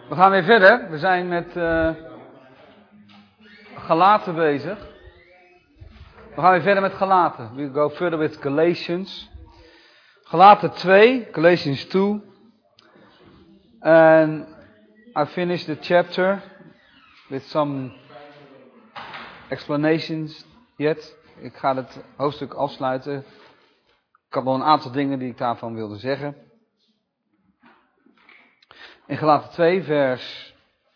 We gaan weer verder. We zijn met Galaten bezig. We gaan weer verder met Galaten. We go further with Galatians. Galaten 2, Galatians 2. And I finished the chapter with some explanations yet. Ik ga het hoofdstuk afsluiten. Ik had nog een aantal dingen die ik daarvan wilde zeggen. In Galaten 2, vers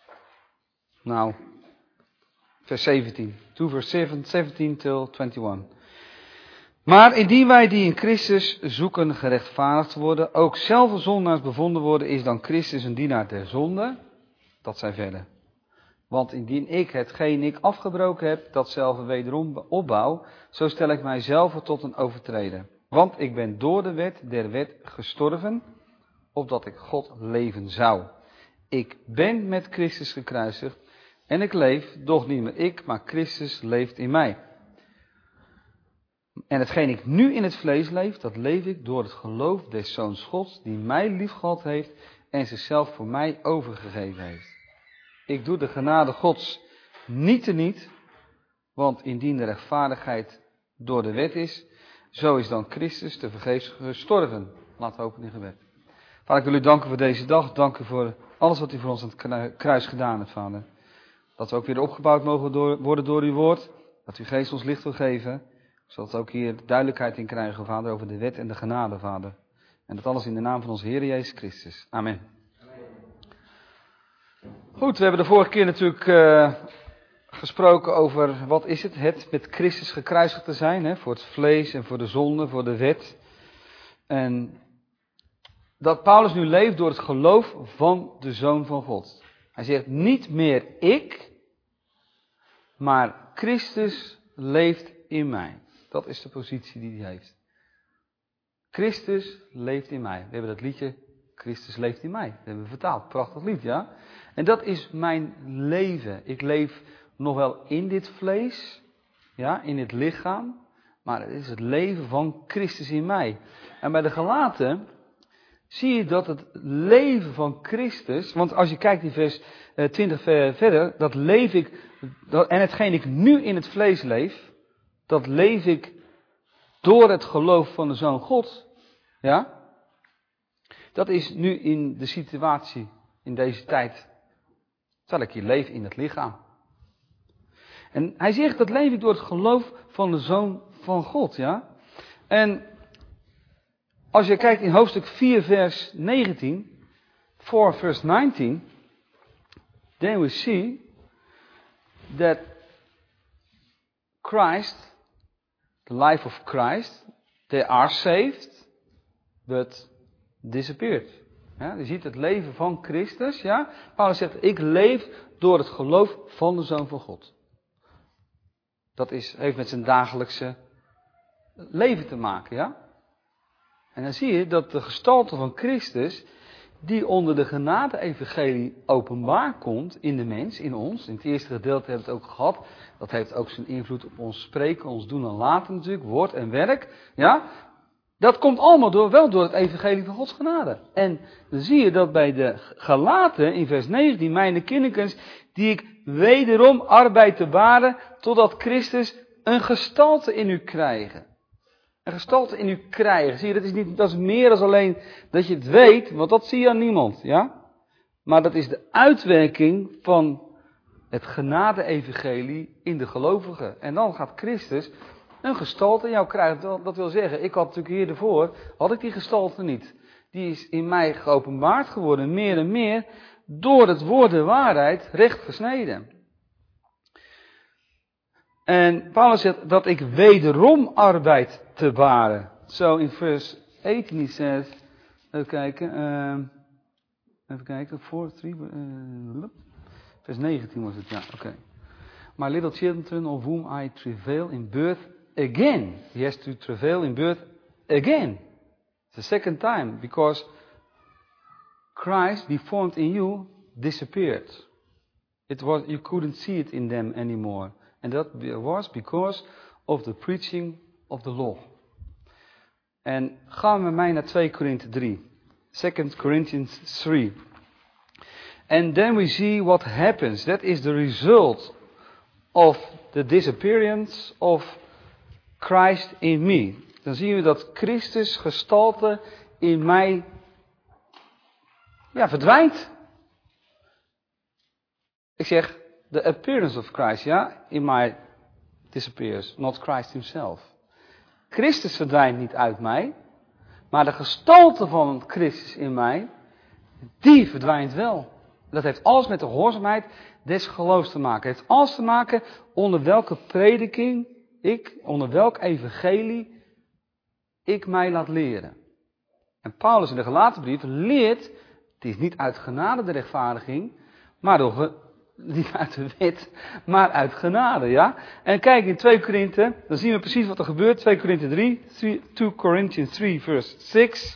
17. 2 verse 17 till 21. Maar indien wij die in Christus zoeken gerechtvaardigd worden, ook zelf zondaars bevonden worden, is dan Christus een dienaar der zonde? Dat zij verder. Want indien ik hetgeen ik afgebroken heb, datzelfde wederom opbouw, zo stel ik mijzelf tot een overtreder. Want ik ben door de wet der wet gestorven, opdat ik God leven zou. Ik ben met Christus gekruisigd en ik leef, doch niet meer ik, maar Christus leeft in mij. En hetgeen ik nu in het vlees leef, dat leef ik door het geloof des Zoons Gods, die mij liefgehad heeft en zichzelf voor mij overgegeven heeft. Ik doe de genade Gods niet teniet, want indien de rechtvaardigheid door de wet is, zo is dan Christus tevergeefs gestorven. Laten we hopen in gebed. Vader, ik wil u danken voor deze dag. Dank u voor alles wat u voor ons aan het kruis gedaan hebt, Vader. Dat we ook weer opgebouwd mogen worden door uw woord. Dat uw geest ons licht wil geven. Zodat we ook hier duidelijkheid in krijgen, Vader, over de wet en de genade, Vader. En dat alles in de naam van onze Heer Jezus Christus. Amen. Goed, we hebben de vorige keer natuurlijk gesproken over wat is het met Christus gekruisigd te zijn. Hè, voor het vlees en voor de zonde, voor de wet. En dat Paulus nu leeft door het geloof van de Zoon van God. Hij zegt niet meer ik, maar Christus leeft in mij. Dat is de positie die hij heeft. Christus leeft in mij. We hebben dat liedje, Christus leeft in mij. Dat hebben we vertaald. Prachtig lied, ja. En dat is mijn leven. Ik leef nog wel in dit vlees, ja, in dit lichaam. Maar het is het leven van Christus in mij. En bij de Galaten zie je dat het leven van Christus, want als je kijkt in vers 20 verder, dat leef ik, en hetgeen ik nu in het vlees leef, dat leef ik door het geloof van de Zoon God. Ja? Dat is nu in de situatie, in deze tijd, terwijl ik hier leef in het lichaam. En hij zegt, dat leef ik door het geloof van de Zoon van God. Ja? En als je kijkt in hoofdstuk 4 vers 19, 4 verse 19, then we see that Christ, the life of Christ, they are saved, but disappeared. Ja, je ziet het leven van Christus. Ja? Paulus zegt, ik leef door het geloof van de Zoon van God. Dat heeft met zijn dagelijkse leven te maken, ja. En dan zie je dat de gestalte van Christus, die onder de genade-evangelie openbaar komt in de mens, in ons. In het eerste gedeelte hebben we het ook gehad. Dat heeft ook zijn invloed op ons spreken, ons doen en laten natuurlijk, woord en werk. Ja, dat komt allemaal wel door het evangelie van Gods genade. En dan zie je dat bij de Galaten in vers 19, mijn kinderkens, die ik wederom arbeid te baren, totdat Christus een gestalte in u krijgen. Een gestalte in u krijgen. Zie je, dat is meer dan alleen dat je het weet, want dat zie je aan niemand, ja? Maar dat is de uitwerking van het genade-evangelie in de gelovigen. En dan gaat Christus een gestalte in jou krijgen. Dat wil zeggen, ik had natuurlijk hiervoor, had ik die gestalte niet. Die is in mij geopenbaard geworden, meer en meer, door het woord de waarheid recht gesneden. En Paulus zegt dat ik wederom arbeid te baren. So in verse 18 he says, even kijken, 3, vers 19 was het, ja, oké. My little children of whom I travail in birth again. He has to travail in birth again. The second time, because Christ, be formed in you, disappeared. You couldn't see it in them anymore. And that was because of the preaching of the law. En gaan we met mij naar 2 Korinthe 3. 2 Corinthians 3. And then we see what happens. That is the result of the disappearance of Christ in me. Dan zien we dat Christus gestalte in mij verdwijnt. Ik zeg, the appearance of Christ, in mij disappears, not Christ himself. Christus verdwijnt niet uit mij, maar de gestalte van Christus in mij, die verdwijnt wel. Dat heeft alles met de gehoorzaamheid des geloofs te maken. Het heeft alles te maken onder welke prediking onder welk evangelie ik mij laat leren. En Paulus in de Galatenbrief leert, het is niet uit genade de rechtvaardiging, maar niet uit de wet, maar uit genade, ja. En kijk in 2 Korinthe, dan zien we precies wat er gebeurt. 2 Korinthe 2 Corinthians 3 verse 6.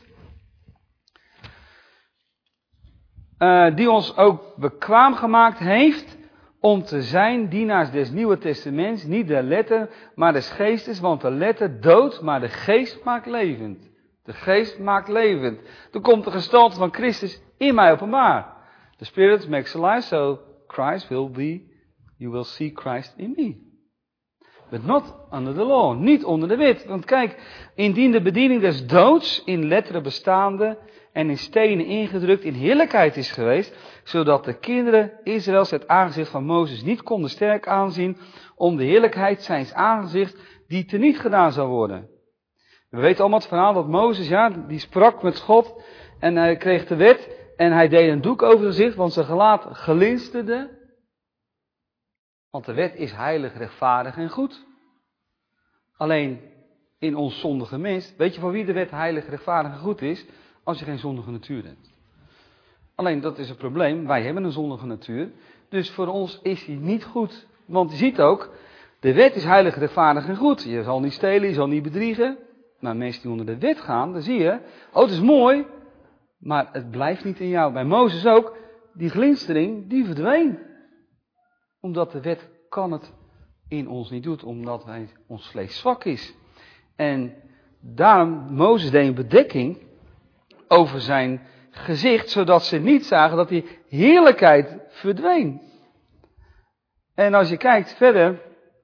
Die ons ook bekwaam gemaakt heeft om te zijn dienaars des Nieuwe Testaments, niet der letter, maar des geestes, want de letter doodt, maar de geest maakt levend. De geest maakt levend. Er komt de gestalte van Christus in mij openbaar. The Spirit makes alive, so Christ you will see Christ in me. But not under the law, niet onder de wet. Want kijk, indien de bediening des doods in letteren bestaande en in stenen ingedrukt in heerlijkheid is geweest, zodat de kinderen Israëls het aangezicht van Mozes niet konden sterk aanzien om de heerlijkheid zijns aangezicht die teniet gedaan zou worden. We weten allemaal het verhaal dat Mozes, die sprak met God en hij kreeg de wet en hij deed een doek over zijn gezicht, want zijn gelaat glinsterde. Want de wet is heilig, rechtvaardig en goed. Alleen in ons zondige mens, weet je van wie de wet heilig, rechtvaardig en goed is? Als je geen zondige natuur hebt. Alleen dat is een probleem, wij hebben een zondige natuur. Dus voor ons is die niet goed. Want je ziet ook, de wet is heilig, rechtvaardig en goed. Je zal niet stelen, je zal niet bedriegen. Maar mensen die onder de wet gaan, dan zie je, het is mooi, maar het blijft niet in jou. Bij Mozes ook, die glinstering, die verdween. Omdat de wet kan het in ons niet doet, omdat ons vlees zwak is. En daarom, Mozes deed een bedekking over zijn gezicht, zodat ze niet zagen dat die heerlijkheid verdween. En als je kijkt verder,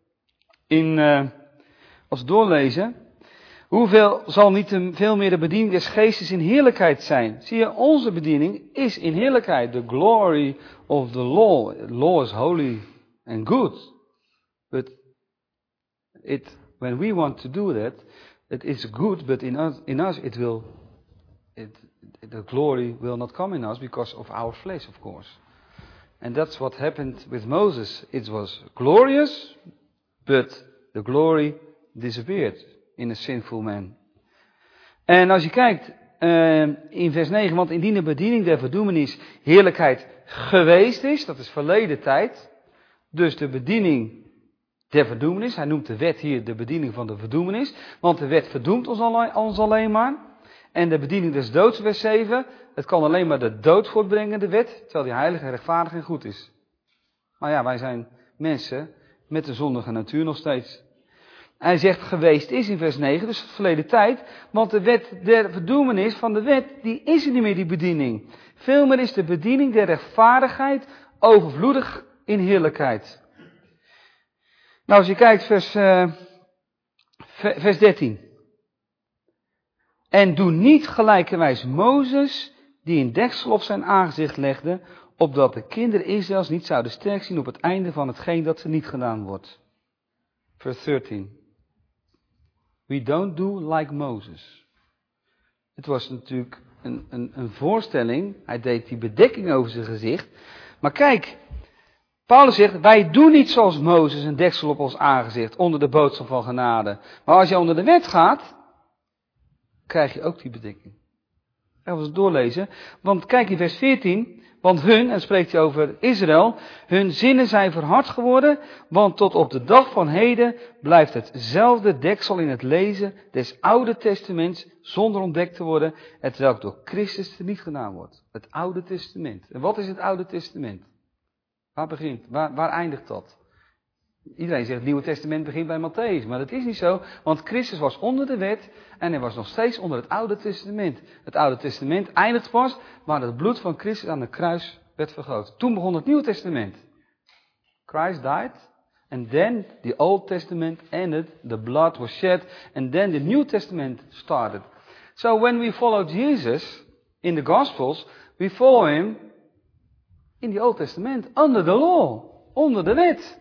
als we doorlezen, hoeveel zal niet veel meer de bediening des geestes in heerlijkheid zijn? Zie je, onze bediening is in heerlijkheid. The glory of the law. The law is holy and good. But when we want to do that, it is good, but in us the glory will not come in us because of our flesh, of course. And that's what happened with Moses. It was glorious, but the glory disappeared in a sinful man. En als je kijkt in vers 9, want indien de bediening der verdoemenis heerlijkheid geweest is, dat is verleden tijd, dus de bediening der verdoemenis, hij noemt de wet hier de bediening van de verdoemenis, want de wet verdoemt ons alleen maar. En de bediening des doods, vers 7, het kan alleen maar de dood voortbrengen, de wet, terwijl die heilig en rechtvaardig en goed is. Maar ja, wij zijn mensen met een zondige natuur nog steeds. Hij zegt geweest is in vers 9, dus verleden tijd, want de wet der verdoemenis van de wet, die is er niet meer, die bediening. Veelmeer is de bediening der rechtvaardigheid overvloedig in heerlijkheid. Nou, als je kijkt vers 13. En doe niet gelijkerwijs Mozes, die een deksel op zijn aangezicht legde, opdat de kinderen Israëls niet zouden sterk zien op het einde van hetgeen dat ze niet gedaan wordt. Vers 13. We don't do like Moses. Het was natuurlijk een voorstelling. Hij deed die bedekking over zijn gezicht. Maar kijk, Paulus zegt, wij doen niet zoals Mozes een deksel op ons aangezicht onder de boodschap van genade. Maar als je onder de wet gaat, krijg je ook die bedekking. Gaan we eens doorlezen. Want kijk in vers 14. Want hun, en spreekt hij over Israël, hun zinnen zijn verhard geworden, want tot op de dag van heden blijft hetzelfde deksel in het lezen des Oude Testaments zonder ontdekt te worden, hetwelk door Christus niet gedaan wordt. Het Oude Testament. En wat is het Oude Testament? Waar begint? Waar eindigt dat? Iedereen zegt het Nieuwe Testament begint bij Mattheüs, maar dat is niet zo, want Christus was onder de wet en hij was nog steeds onder het Oude Testament. Het Oude Testament eindigt pas waar het bloed van Christus aan de kruis werd vergroot. Toen begon het Nieuwe Testament. Christ died. And then the Old Testament ended. The blood was shed. And then the New Testament started. So when we follow Jesus in the Gospels, we follow him in the Old Testament. Under the law. Onder de wet.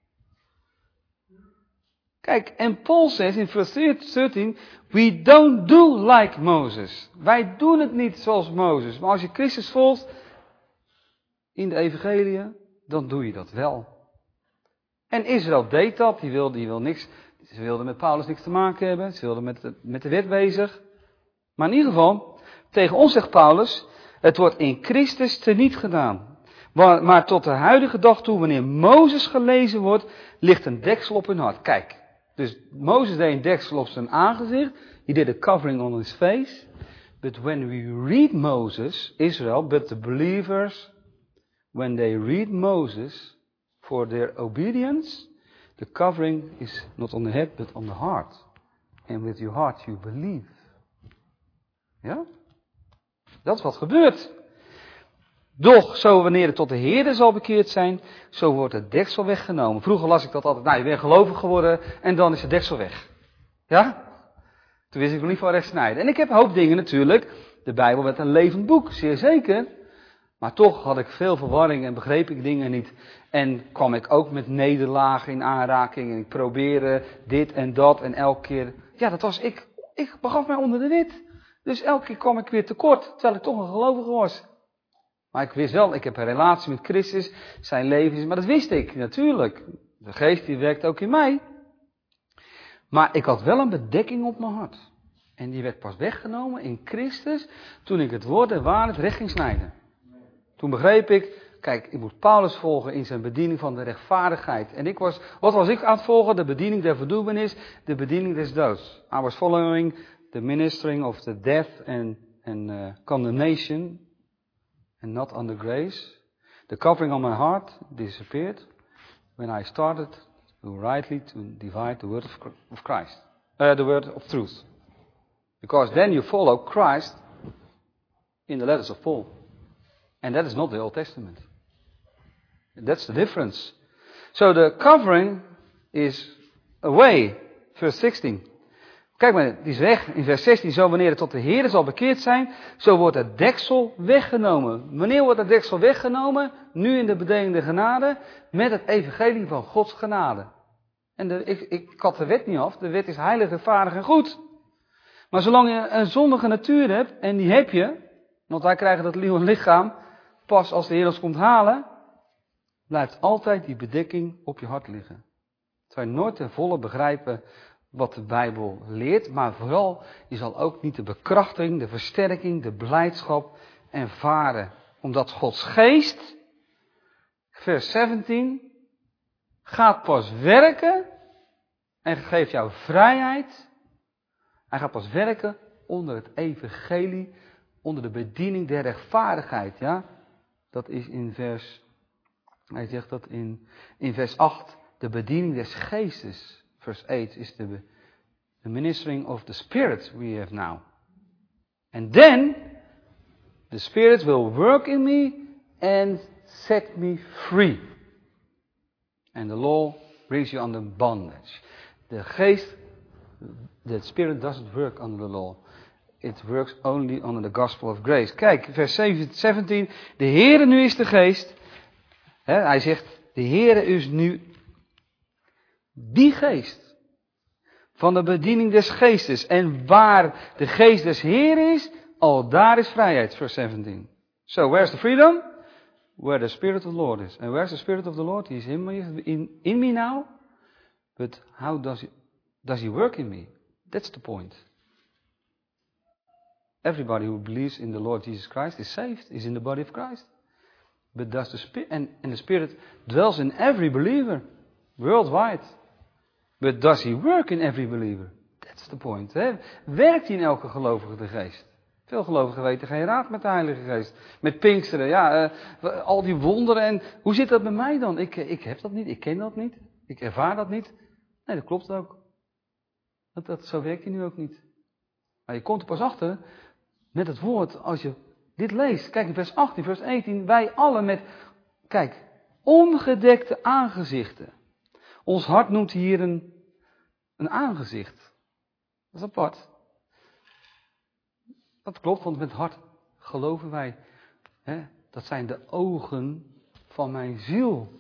Kijk, en Paul says in verse 13, we don't do like Moses. Wij doen het niet zoals Mozes. Maar als je Christus volgt in de evangelie, dan doe je dat wel. En Israël deed dat. Die wil niks. Ze wilden met Paulus niks te maken hebben. Ze wilden met de wet bezig. Maar in ieder geval, tegen ons zegt Paulus, het wordt in Christus teniet gedaan. Maar tot de huidige dag toe, wanneer Mozes gelezen wordt, ligt een deksel op hun hart. Kijk. Dus Mozes deed een deksel op zijn aangezicht. He did a covering on his face. But when we read Moses, Israel, but the believers, when they read Moses for their obedience, the covering is not on the head, but on the heart. And with your heart you believe. Ja? Dat is wat gebeurt. Doch, zo wanneer het tot de Heerde zal bekeerd zijn, zo wordt het deksel weggenomen. Vroeger las ik dat altijd, nou je bent gelovig geworden en dan is het deksel weg. Ja? Toen wist ik nog niet van rechts snijden. En ik heb een hoop dingen natuurlijk. De Bijbel werd een levend boek, zeer zeker. Maar toch had ik veel verwarring en begreep ik dingen niet. En kwam ik ook met nederlagen in aanraking. En ik probeerde dit en dat en elke keer. Ja, dat was ik. Ik begaf mij onder de wet. Dus elke keer kwam ik weer tekort, terwijl ik toch een gelovige was. Maar ik wist wel, ik heb een relatie met Christus, zijn leven is, maar dat wist ik natuurlijk. De geest die werkt ook in mij. Maar ik had wel een bedekking op mijn hart. En die werd pas weggenomen in Christus, toen ik het woord en waarheid recht ging snijden. Toen begreep ik, kijk, ik moet Paulus volgen in zijn bediening van de rechtvaardigheid. En wat was ik aan het volgen? De bediening der verdoemenis, de bediening des doods. I was following the ministering of the death and condemnation. And not under grace. The covering on my heart disappeared when I started rightly to divide the word of Christ. The word of truth. Because then you follow Christ in the letters of Paul. And that is not the Old Testament. That's the difference. So the covering is away. Verse 16. Kijk maar, die is weg in vers 16. Zo wanneer het tot de Heere zal bekeerd zijn, zo wordt het deksel weggenomen. Wanneer wordt het deksel weggenomen? Nu in de bedeling der genade, met het evangelie van Gods genade. En ik had de wet niet af, de wet is heilig, rechtvaardig en goed. Maar zolang je een zondige natuur hebt, en die heb je, want wij krijgen dat nieuwe lichaam pas als de Heer ons komt halen, blijft altijd die bedekking op je hart liggen. Terwijl je nooit ten volle begrijpen wat de Bijbel leert, maar vooral, je zal ook niet de bekrachtiging, de versterking, de blijdschap ervaren. Omdat Gods geest, vers 17, gaat pas werken en geeft jou vrijheid. Hij gaat pas werken onder het evangelie, onder de bediening der rechtvaardigheid. Ja? Dat is hij zegt dat in vers 8, de bediening des geestes. Verse 8 is the ministering of the Spirit we have now. And then, the Spirit will work in me and set me free. And the law brings you under bondage. The geest, the Spirit doesn't work under the law. It works only under the gospel of grace. Kijk, vers 17. De Heere nu is de geest. Hij zegt, de Heere is nu die geest van de bediening des geestes. En waar de geest des Heeren is, al daar is vrijheid, vers 17. So, where's the freedom? Where the Spirit of the Lord is. And where's the Spirit of the Lord? He is in me now. But how does he work in me? That's the point. Everybody who believes in the Lord Jesus Christ is saved, is in the body of Christ. But does the Spirit, and the Spirit dwells in every believer, worldwide. But does he work in every believer? That's the point. Hè? Werkt hij in elke gelovige de geest? Veel gelovigen weten geen raad met de Heilige Geest. Met Pinksteren, ja, al die wonderen. En hoe zit dat bij mij dan? Ik heb dat niet, ik ken dat niet, ik ervaar dat niet. Nee, dat klopt ook. Zo werkt hij nu ook niet. Maar je komt er pas achter met het woord als je dit leest. Kijk in vers 18, vers 18. Wij allen met, kijk, ongedekte aangezichten. Ons hart noemt hier een aangezicht. Dat is apart. Dat klopt, want met hart geloven wij. Hè, dat zijn de ogen van mijn ziel.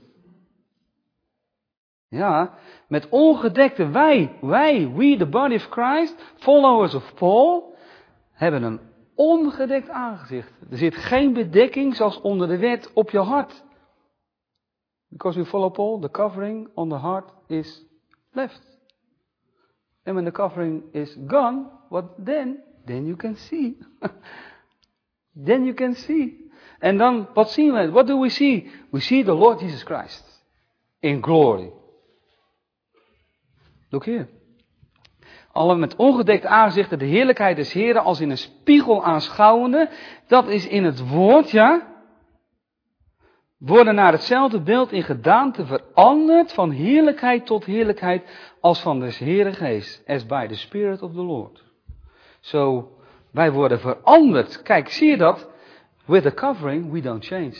Ja, met ongedekte we, the body of Christ, followers of Paul, hebben een ongedekt aangezicht. Er zit geen bedekking zoals onder de wet op je hart. Because we follow Paul, the covering on the heart is left. And when the covering is gone, what then? Then you can see. Then you can see. En dan, wat zien we? What do we see? We see the Lord Jesus Christ. In glory. Look here. Alle met ongedekte aangezichten de heerlijkheid des Heren als in een spiegel aanschouwende. Dat is in het woord, ja. Worden naar hetzelfde beeld in gedaante veranderd van heerlijkheid tot heerlijkheid als van des Heren geest. As by the Spirit of the Lord. Zo, wij worden veranderd. Kijk, zie je dat? With the covering we don't change.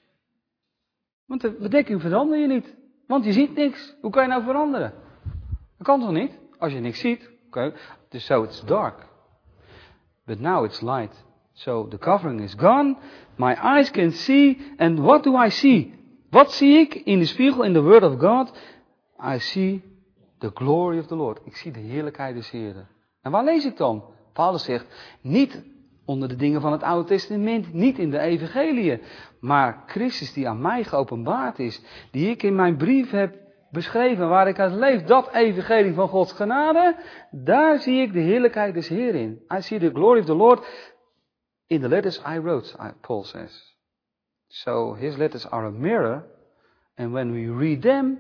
Want de bedekking verander je niet. Want je ziet niks. Hoe kan je nou veranderen? Dat kan toch niet? Als je niks ziet. Okay. Dus so it's dark. But now it's light. So the covering is gone. My eyes can see. And what do I see? Wat zie ik in de spiegel in the word of God? I see the glory of the Lord. Ik zie de heerlijkheid des Heren. En waar lees ik dan? Paulus zegt, niet onder de dingen van het Oude Testament, niet in de evangeliën, maar Christus die aan mij geopenbaard is, die ik in mijn brief heb beschreven, waar ik uit leef, dat evangelie van Gods genade, daar zie ik de heerlijkheid des Heeren in. I see the glory of the Lord in the letters I wrote, Paul says. So his letters are a mirror, and when we read them,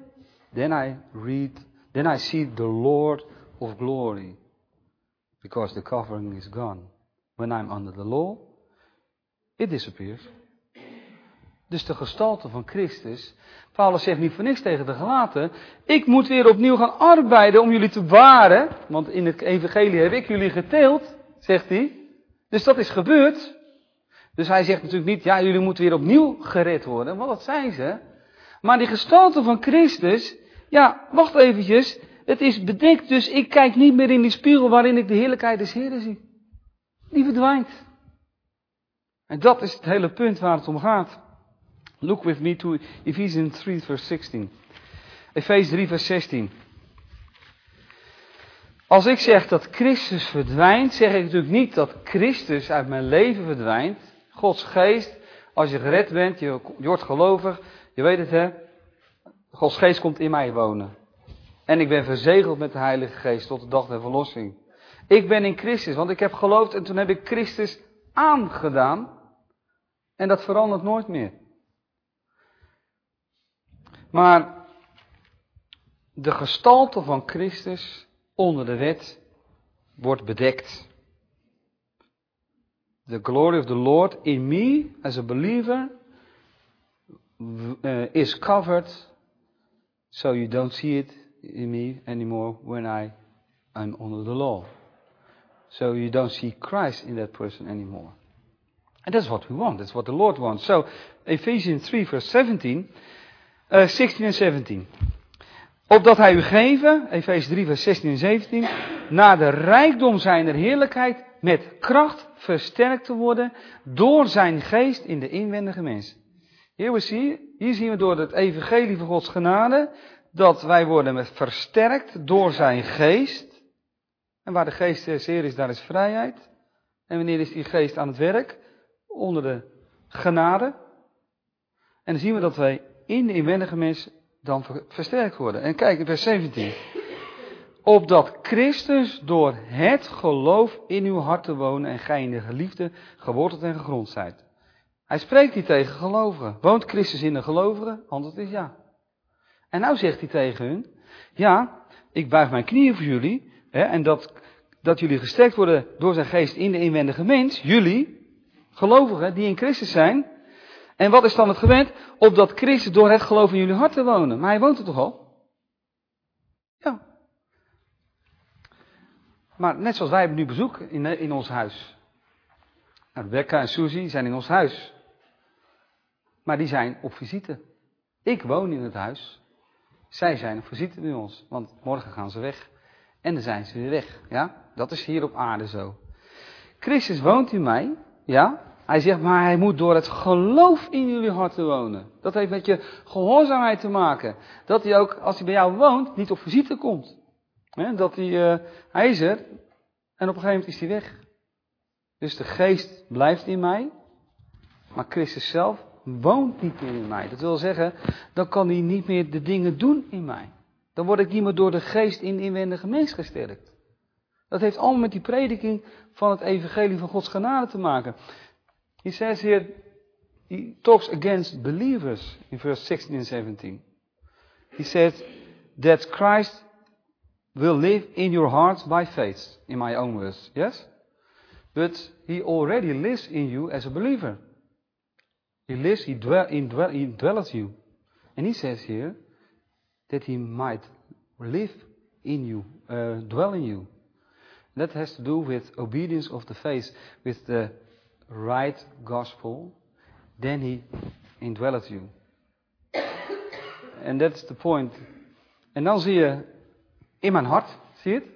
then I see the Lord of glory. Because the covering is gone. When I'm under the law, it disappears. Dus de gestalte van Christus. Paulus zegt niet voor niks tegen de Galaten. Ik moet weer opnieuw gaan arbeiden om jullie te bewaren. Want in het evangelie heb ik jullie geteeld, zegt hij. Dus dat is gebeurd. Dus hij zegt natuurlijk niet, ja, jullie moeten weer opnieuw gered worden. Want dat zijn ze. Maar die gestalte van Christus, ja, wacht eventjes. Het is bedekt, dus ik kijk niet meer in die spiegel waarin ik de heerlijkheid des Heren zie. Die verdwijnt. En dat is het hele punt waar het om gaat. Look with me to Ephesians 3 verse 16. Efeze 3 vers 16. Als ik zeg dat Christus verdwijnt, zeg ik natuurlijk niet dat Christus uit mijn leven verdwijnt. Gods geest, als je gered bent, je wordt gelovig, je weet het hè. Gods geest komt in mij wonen. En ik ben verzegeld met de Heilige Geest tot de dag der verlossing. Ik ben in Christus, want ik heb geloofd en toen heb ik Christus aangedaan. En dat verandert nooit meer. Maar de gestalte van Christus onder de wet wordt bedekt. The glory of the Lord in me as a believer is covered, so you don't see it in me anymore when I'm under the law. So you don't see Christ in that person anymore. And that's what we want. That's what the Lord wants. So Ephesians 3 verse 16 and 17. Opdat hij u geven, Efeze 3 vers 16 en 17, naar de rijkdom zijner heerlijkheid met kracht versterkt te worden door zijn geest in de inwendige mens. Hier zien we door het evangelie van Gods genade dat wij worden versterkt door zijn geest. En waar de geest des Heeren is, daar is vrijheid. En wanneer is die geest aan het werk? Onder de genade. En dan zien we dat wij in de inwendige mens dan versterkt worden. En kijk in vers 17. Opdat Christus door het geloof in uw hart te wonen en gij in de geliefde geworteld en gegrond zijt. Hij spreekt hier tegen gelovigen. Woont Christus in de gelovigen? Antwoord is ja. En nou zegt hij tegen hun, ja, ik buig mijn knieën voor jullie. Hè, en dat jullie gesterkt worden door zijn geest in de inwendige mens. Jullie, gelovigen die in Christus zijn. En wat is dan het gewend? Opdat Christus door het geloof in jullie hart te wonen. Maar hij woont er toch al? Ja. Maar net zoals wij hebben nu bezoek in ons huis. Rebecca en Susie zijn in ons huis. Maar die zijn op visite. Ik woon in het huis. Zij zijn op visite bij ons. Want morgen gaan ze weg. En dan zijn ze weer weg. Ja? Dat is hier op aarde zo. Christus woont in mij. Ja? Hij zegt, maar hij moet door het geloof in jullie harten wonen. Dat heeft met je gehoorzaamheid te maken. Dat hij ook, als hij bij jou woont, niet op visite komt. Dat hij is er. En op een gegeven moment is hij weg. Dus de geest blijft in mij. Maar Christus zelf woont niet meer in mij. Dat wil zeggen, dan kan hij niet meer de dingen doen in mij. Dan word ik niet meer door de geest in de inwendige mens gesterkt. Dat heeft allemaal met die prediking van het evangelie van Gods genade te maken. He says here, he talks against believers in verse 16 and 17. He says that Christ will live in your hearts by faith, in my own words, yes? But he already lives in you as a believer. He lives, he dwells you. And he says here that he might live in you, dwell in you. That has to do with obedience of the faith, with the right gospel. Then he indwelleth you. And that's the point. En dan zie je in mijn hart, zie je het?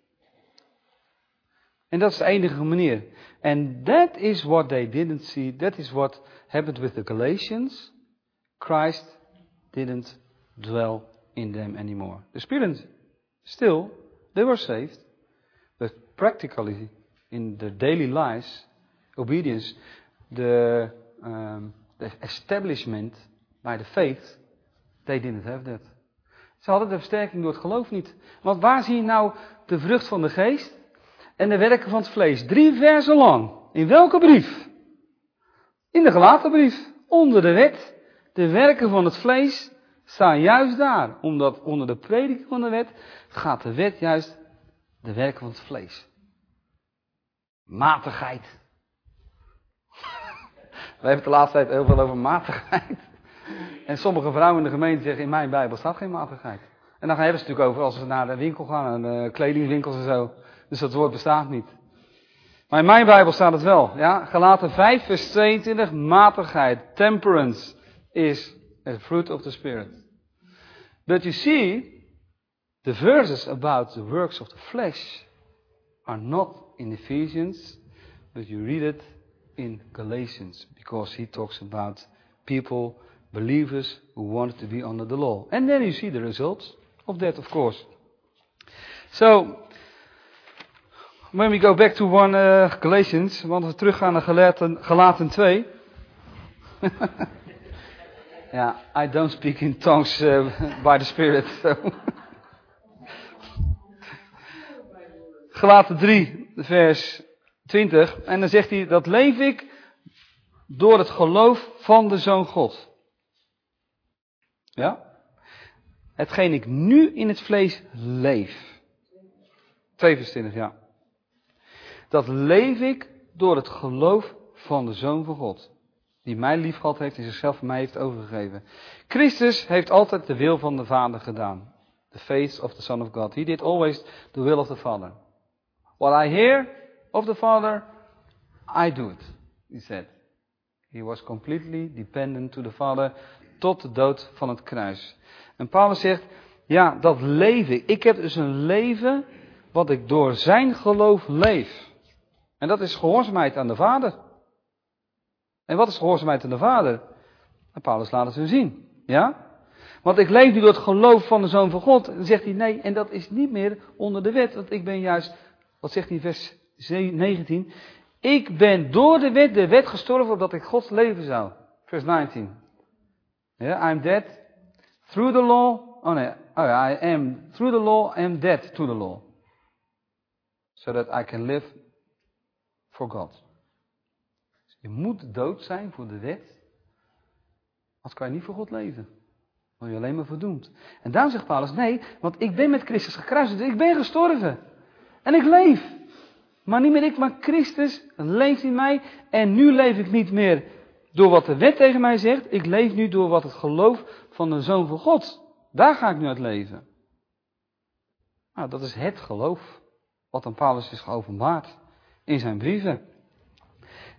En dat is de enige manier. And that is what they didn't see. That is what happened with the Galatians. Christ didn't dwell in them anymore. The Spirit, still, they were saved. But practically, in their daily lives, obedience, the establishment by the faith, they didn't have that. Ze hadden de versterking door het geloof niet. Want waar zie je nou de vrucht van de geest en de werken van het vlees? 3 versen lang. In welke brief? In de Galatenbrief. Onder de wet. De werken van het vlees staan juist daar. Omdat onder de prediking van de wet gaat de wet juist de werken van het vlees. Matigheid. We hebben het de laatste tijd heel veel over matigheid. En sommige vrouwen in de gemeente zeggen, in mijn Bijbel staat geen matigheid. En dan hebben ze het natuurlijk over als ze naar de winkel gaan, en de kledingwinkels en zo. Dus dat woord bestaat niet. Maar in mijn Bijbel staat het wel. Ja? Galaten 5 vers 22, matigheid, temperance is a fruit of the Spirit. But you see, the verses about the works of the flesh are not in Ephesians, but you read it in Galatians, because he talks about people, believers who wanted to be under the law. And then you see the results of that, of course. So, when we go back to Galatians, want we teruggaan naar Galaten 2. Ja, I don't speak in tongues by the Spirit. So. Galaten 3, vers 20. En dan zegt hij, dat leef ik door het geloof van de Zoon God. Ja? Hetgeen ik nu in het vlees leef. 2 vers 20, ja. Dat leef ik door het geloof van de Zoon van God. Die mij liefgehad heeft en zichzelf voor mij heeft overgegeven. Christus heeft altijd de wil van de Vader gedaan. The faith of the Son of God. He did always the will of the Father. What I hear of the Father, I do it, he said. He was completely dependent to the Father tot de dood van het kruis. En Paulus zegt, ja, dat leef ik. Ik heb dus een leven wat ik door zijn geloof leef. En dat is gehoorzaamheid aan de Vader. En wat is gehoorzaamheid aan de Vader? En Paulus laat het zo zien. Ja? Want ik leef nu door het geloof van de Zoon van God. En dan zegt hij, nee, en dat is niet meer onder de wet. Want ik ben juist, wat zegt hij in vers 19? Ik ben door de wet gestorven, opdat ik Gods leven zou. Vers 19. Yeah, I'm dead through the law. I am through the law, I am dead to the law. So that I can live for God. Je moet dood zijn voor de wet. Anders kan je niet voor God leven. Dan word je alleen maar verdoemd. En daarom zegt Paulus, nee, want ik ben met Christus gekruisigd. Dus ik ben gestorven. En ik leef. Maar niet meer ik, maar Christus leeft in mij. En nu leef ik niet meer door wat de wet tegen mij zegt. Ik leef nu door wat het geloof van de Zoon van God. Daar ga ik nu uit leven. Nou, dat is het geloof. Wat aan Paulus is geopenbaard in zijn brieven.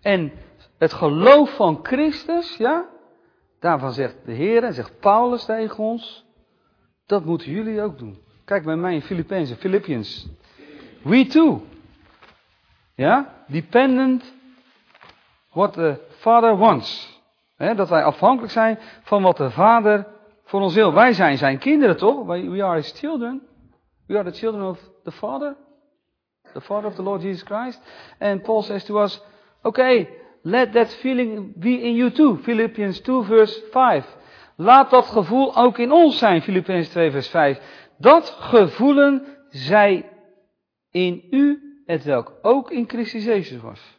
En het geloof van Christus, ja, daarvan zegt de Heer en zegt Paulus tegen ons, dat moeten jullie ook doen. Kijk bij mij in Philippians. We too. Ja, dependent what the Father wants. Dat wij afhankelijk zijn van wat de Vader voor ons wil. Wij zijn zijn kinderen toch? We are his children. We are the children of the Father. The Father of the Lord Jesus Christ. And Paul says to us, okay, let that feeling be in you too. Philippians 2 verse 5. Laat dat gevoel ook in ons zijn. Philippians 2 vers 5. Dat gevoelen zij in u, hetwelk ook in Christus Jezus was.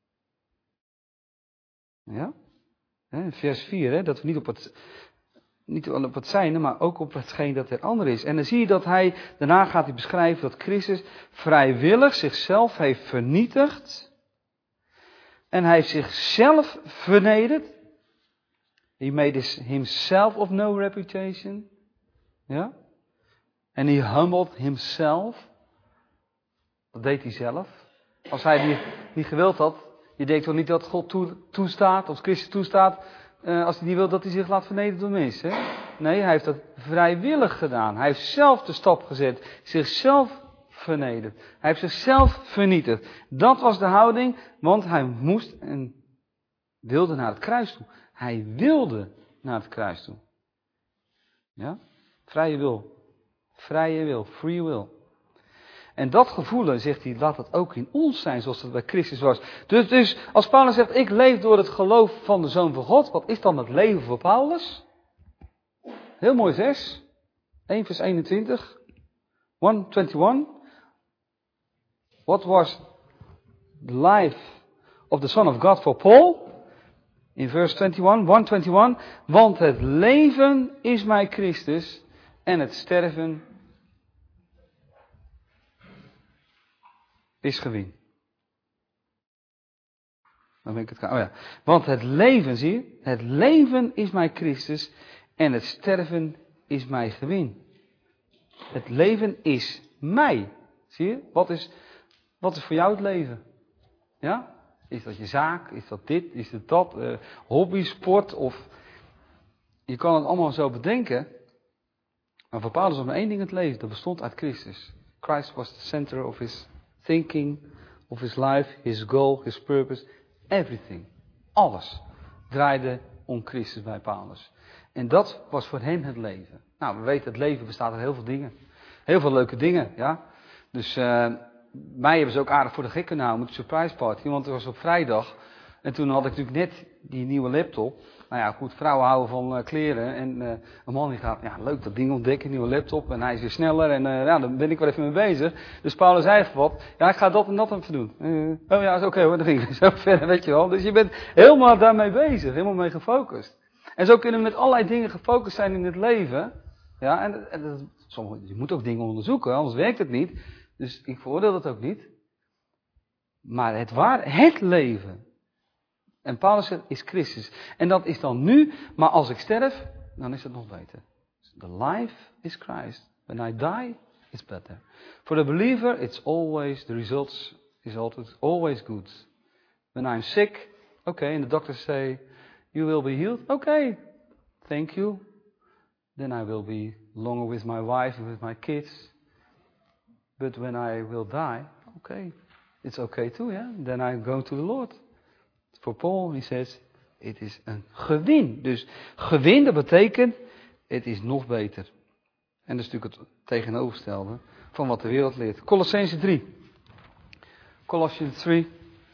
Ja? Vers 4, dat we niet op het zijne, maar ook op hetgeen dat er ander is. En dan zie je dat daarna gaat hij beschrijven dat Christus vrijwillig zichzelf heeft vernietigd. En hij heeft zichzelf vernederd. He made himself of no reputation. Ja? En he humbled himself. Dat deed hij zelf. Als hij niet gewild had, je denkt toch niet dat God toestaat, of Christus toestaat, als hij niet wil dat hij zich laat vernederen door mensen. Hè? Nee, hij heeft dat vrijwillig gedaan. Hij heeft zelf de stap gezet, zichzelf vernederd. Hij heeft zichzelf vernietigd. Dat was de houding, want hij moest en wilde naar het kruis toe. Hij wilde naar het kruis toe. Ja? Vrije wil. Vrije wil. Free will. En dat gevoelen, zegt hij, laat dat ook in ons zijn, zoals het bij Christus was. Dus als Paulus zegt, ik leef door het geloof van de Zoon van God. Wat is dan het leven voor Paulus? Heel mooi vers. 1 vers 21. 1:21. What was the life of the Son of God for Paul? In verse 21, 1:21. Want het leven is mij Christus en het sterven is gewin. Dan ben ik het. Oh ja. Want het leven, zie je? Het leven is mij Christus en het sterven is mij gewin. Het leven is mij. Zie je? Wat is voor jou het leven? Ja? Is dat je zaak? Is dat dit? Is dat dat? Hobby, sport? Of je kan het allemaal zo bedenken. Maar voor Paulus was maar één ding het leven. Dat bestond uit Christus. Christ was the center of his thinking, of his life, his goal, his purpose, everything. Alles draaide om Christus bij Paulus. En dat was voor hem het leven. Nou, we weten, het leven bestaat uit heel veel dingen. Heel veel leuke dingen, ja. Dus mij hebben ze ook aardig voor de gek kunnen houden met de surprise party, want het was op vrijdag. En toen had ik natuurlijk net die nieuwe laptop. Nou ja, goed, vrouwen houden van kleren. En een man die gaat, ja, leuk dat ding ontdekken, nieuwe laptop. En hij is weer sneller. En ja, daar ben ik wel even mee bezig. Dus Paulus zei even wat. Ja, ik ga dat en dat even doen. Oh ja, is oké hoor. Dan ging ik zo verder, weet je wel. Dus je bent helemaal daarmee bezig. Helemaal mee gefocust. En zo kunnen we met allerlei dingen gefocust zijn in het leven. Ja, je moet ook dingen onderzoeken, anders werkt het niet. Dus ik veroordeel dat ook niet. Maar het leven. En Paulus zegt, is Christus. En dat is dan nu, maar als ik sterf, dan is het nog beter. The life is Christ. When I die, it's better. For the believer, the results is always good. When I'm sick, okay, and the doctors say, you will be healed. Okay, thank you. Then I will be longer with my wife and with my kids. But when I will die, okay, it's okay too, yeah. Then I go to the Lord. For Paul, he says, het is een gewin. Dus gewin, dat betekent, het is nog beter. En dat is natuurlijk het tegenovergestelde van wat de wereld leert. Colossenzen 3. Colossians 3.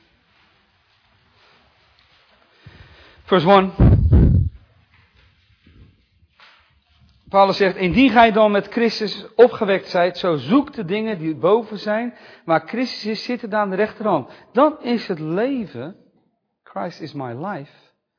Verse 1. Paulus zegt, indien gij dan met Christus opgewekt zijt, zo zoek de dingen die boven zijn, waar Christus is, zitten daar aan de rechterhand. Dan is het leven, Christ is my life.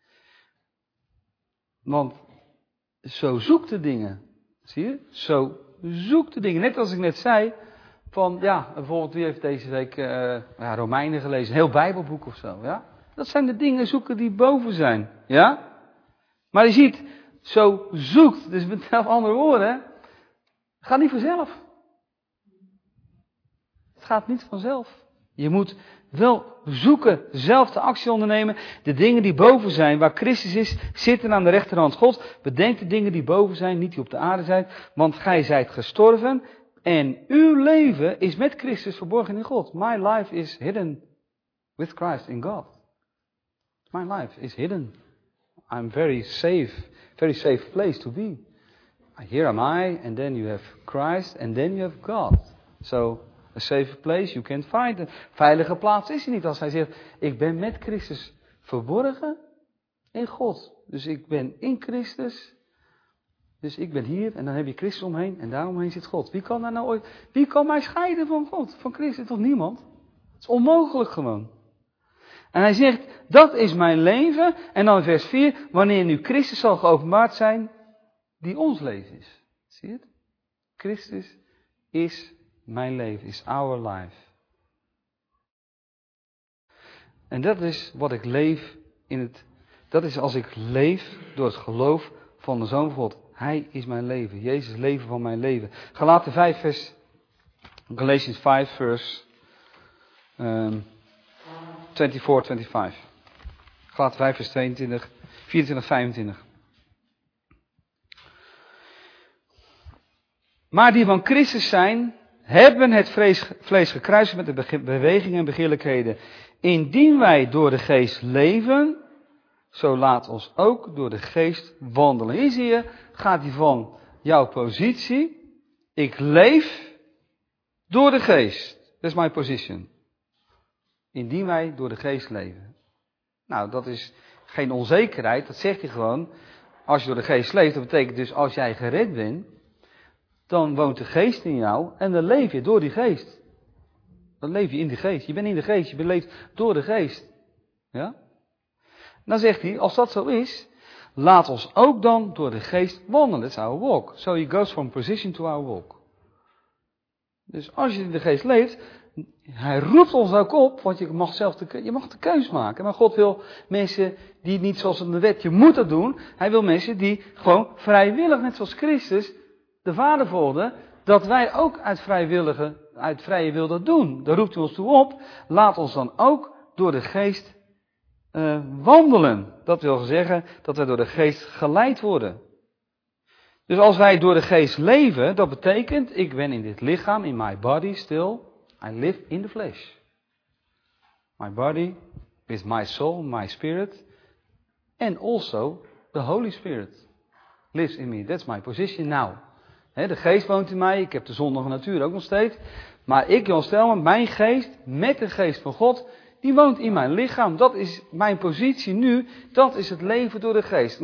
Want zo zoek de dingen. Zie je? Zo zoek de dingen. Net als ik net zei, van ja, bijvoorbeeld wie heeft deze week Romeinen gelezen, een heel Bijbelboek of zo, ja? Dat zijn de dingen zoeken die boven zijn, ja? Maar je ziet, zo zoekt, dus met andere woorden, het gaat niet vanzelf. Het gaat niet vanzelf. Je moet wel zoeken, zelf de actie ondernemen. De dingen die boven zijn, waar Christus is, zitten aan de rechterhand God. Bedenk de dingen die boven zijn, niet die op de aarde zijn. Want gij zijt gestorven en uw leven is met Christus verborgen in God. My life is hidden with Christ in God. My life is hidden. I'm very safe place to be. Here am I, and then you have Christ, and then you have God. So, a safe place you can find. Een veilige plaats is er niet als hij zegt, ik ben met Christus verborgen in God. Dus ik ben in Christus, dus ik ben hier, en dan heb je Christus omheen, en daaromheen zit God. Wie kan mij scheiden van God, van Christus? Toch niemand? Het is onmogelijk gewoon. En hij zegt, dat is mijn leven. En dan in vers 4, wanneer nu Christus zal geopenbaard zijn, die ons leven is. Zie je het? Christus is mijn leven, is our life. En dat is wat ik leef dat is als ik leef door het geloof van de Zoon van God. Hij is mijn leven, Jezus leven van mijn leven. Galaten 5 vers, Galatians 5 vers 24-25. Galaten 5 vers 22, 24, 25. Maar die van Christus zijn, hebben het vlees gekruisigd met de bewegingen en begeerlijkheden. Indien wij door de geest leven, zo laat ons ook door de geest wandelen. Hier zie je, gaat hij van jouw positie. Ik leef door de geest. Dat is my position. Indien wij door de geest leven. Nou, dat is geen onzekerheid, dat zegt hij gewoon. Als je door de geest leeft, dat betekent dus als jij gered bent, dan woont de geest in jou en dan leef je door die geest. Dan leef je in de geest. Je bent in de geest, je leeft door de geest. Ja? Dan zegt hij, als dat zo is, laat ons ook dan door de geest wandelen. That's our walk. So he goes from position to our walk. Dus als je in de geest leeft, hij roept ons ook op, want je mag zelf de keus maken. Maar God wil mensen die niet zoals in de wet, je moet dat doen. Hij wil mensen die gewoon vrijwillig, net zoals Christus, de Vader volgden, dat wij ook uit vrije wil dat doen. Daar roept hij ons toe op. Laat ons dan ook door de geest wandelen. Dat wil zeggen dat wij door de geest geleid worden. Dus als wij door de geest leven, dat betekent, ik ben in dit lichaam, in my body still, I live in the flesh. My body with my soul, my spirit, and also the Holy Spirit lives in me. That's my position now. De geest woont in mij, ik heb de zondige natuur ook nog steeds. Maar ik, Jan Stelman, mijn geest, met de geest van God, die woont in mijn lichaam. Dat is mijn positie nu, dat is het leven door de geest.